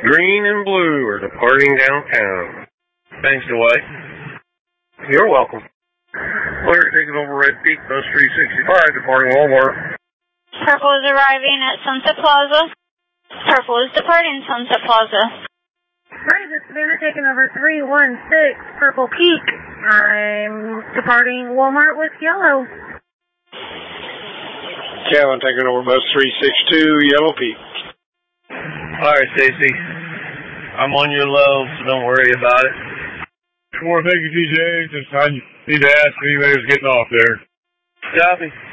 Green and blue are departing downtown. Thanks, Dwight. You're welcome. Clear taking over Red Peak, bus 365, departing Walmart. Purple is arriving at Sunset Plaza. Purple is departing Sunset Plaza. Hi, this is Savannah taking over 316 Purple Peak. I'm departing Walmart with yellow. Kevin taking over bus 362 Yellow Peak. All right, Stacy. I'm on your low, so don't worry about it. Thank you, TJ. Just I need to ask if anybody's getting off there. Copy.